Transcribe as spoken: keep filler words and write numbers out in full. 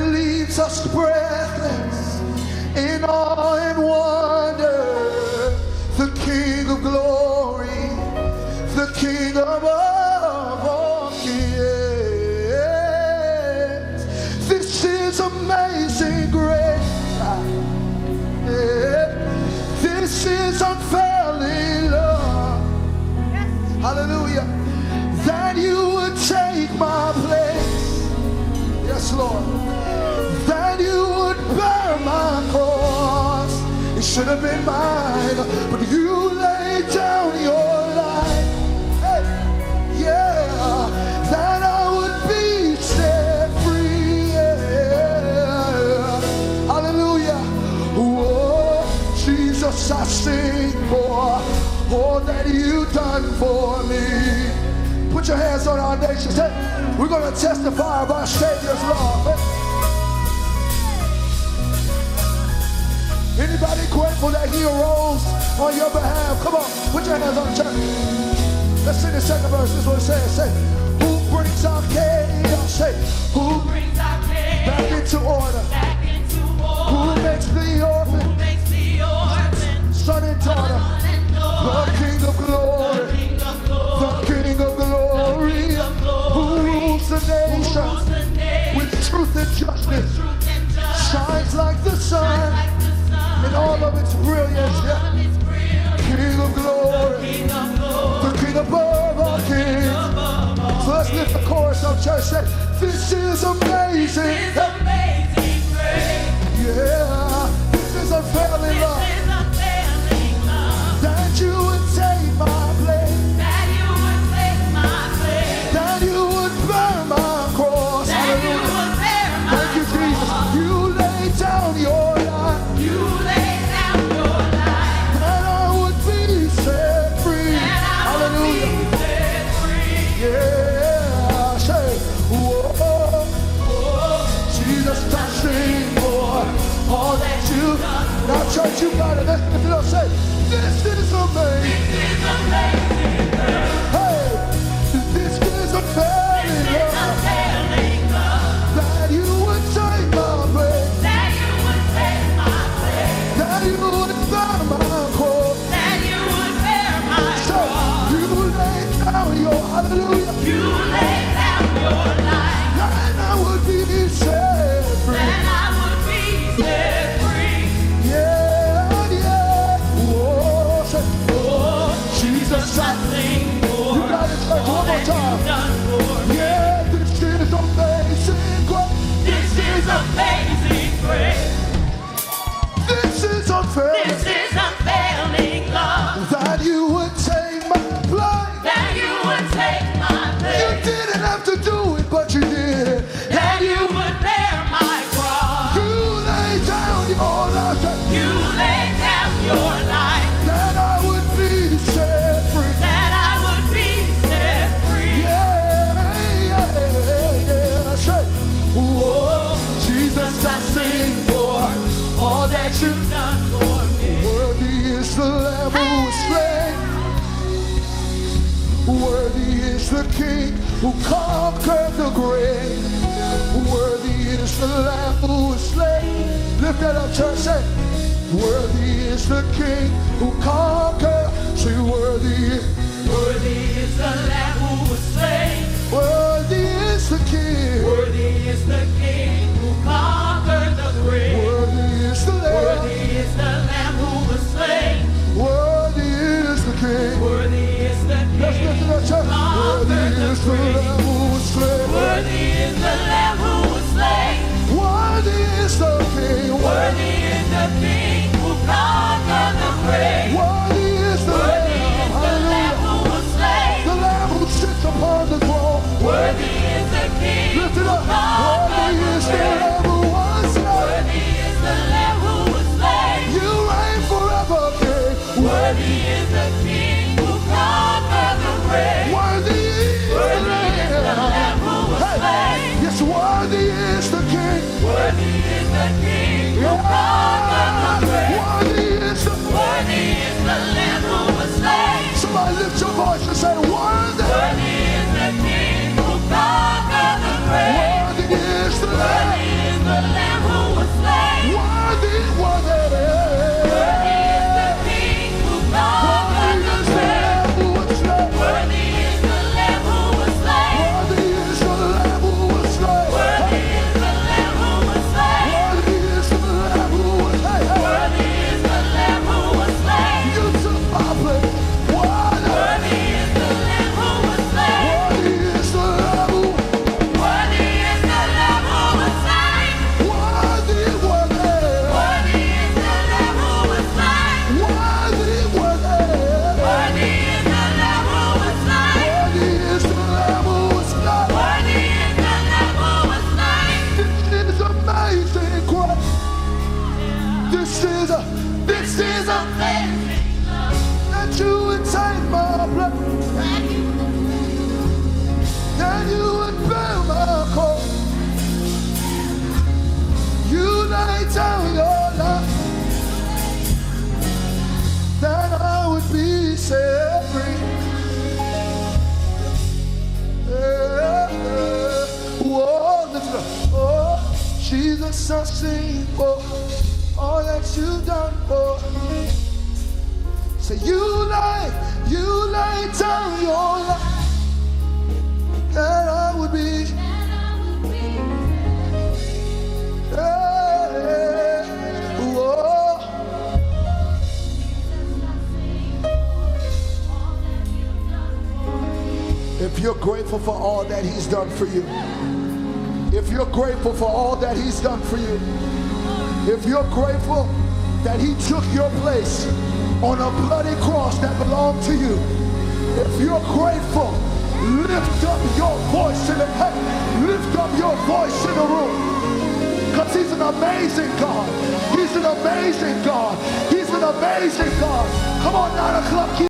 leaves us breathless in awe and wonder. The King of glory, the King of all kings. This is amazing grace. This is unfailing love. Hallelujah. That you would take my place. Yes, Lord. That you would bear my cross. It should have been mine, but you laid down your life. Hey, yeah, that I would be set free. Yeah. Hallelujah. Oh, Jesus, I sing for all that you've done for me. Put your hands on our nation. Hey, we're going to testify of our Savior's love. Hey. Anybody grateful that he arose on your behalf? Come on, put your hands on the church. Let's sing the second verse. This is what it says. Say, who brings our chaos? Say, who brings our chaos back into order? Back into order. Who makes the orphan? Who makes the orphan? Son and daughter. Son and daughter. The King of glory. The King of glory. The King of glory. The King of glory. Who rules the nations with truth and justice. With truth and justice. Shines like the sun. Like in all of its brilliance, yeah. King of glory, the King above all kings. So let's lift the chorus up, church. Say, this is amazing. Yeah, this is unfailing love. That you would take my place. That you would take my place. That you would bear my cross. That you would bear my cross. Thank you, Jesus. You laid down your life. You laid down your life. That I would be set free. That I would Hallelujah. Be set free. Yeah, say, whoa, whoa. Jesus, I sing for all that you've done. Now, church, you got it. Let's get it up. Say, this is amazing. This is amazing. Hey, this is unfailing love. That you would take my place. That you would take my place. That you would bear my cross. That you would bear my cross. So you laid down your hallelujah. You laid down your life. That I would be set free. That I would be set free. Yeah, yeah. Whoa, say, oh, Jesus, I sing for. You got it, church, one more time. Yeah, this is amazing grace. This is amazing grace. This is unfailing. This is unfailing love. That you would take my place. That you would take my place. You didn't have to do it, but you did. That you would bear my cross. You laid down your life. You laid down your life. That I would be set free. That I would be set free. Yeah, yeah, yeah. Say, whoa, Jesus, I sing for all that you've done for me. Worthy is the Lamb who was slain. Worthy is the King who conquered the grave. Worthy is the Lamb who was slain. Lift that up, church. Say, worthy is the King who conquered. Say, worthy. Worthy is the Lamb who was slain. Worthy is the King. Worthy is the King who conquered the grave. Worthy is the Lamb. Worthy is the Lamb who was slain. Worthy is the King. Worthy is the King. Let's lift it up, church. Worthy is the Lamb who was slain. Worthy is the Lamb who was slain. Worthy is the King. Worthy is the King who conquered the grave. Worthy is the Lamb. Hallelujah. Who was slain. The Lamb who sits upon the throne. Worthy is the King. Lift it up. Worthy is the Lamb who was slain. Worthy is the Lamb who was slain. You reign forever, King. Worthy is the King who conquered the grave. Worthy is the Lamb who was slain. Yes, worthy is the King. Worthy is the King who conquered the grave. Worthy is the Worthy is the Lamb who was slain. Somebody lift your voice and say, worthy. Worthy is the King who conquered the grave. Worthy is the Lamb. Worthy is the is a, this is a that you would take my blood, that you would bear my cause. You lay down your life, that I would be set free. Yeah, yeah. Whoa, lift it up. Oh, Jesus, I sing for all that you've done for. Say, you lay, you lay down your life, that I would be. If you're grateful for all that he's done for you, if you're grateful for all that he's done for you, if you're grateful that he took your place on a bloody cross that belonged to you, if you're grateful, lift up your voice in the heaven, lift up your voice in the room, because he's an amazing God. He's an amazing God. He's an amazing God. Come on, nine o'clock.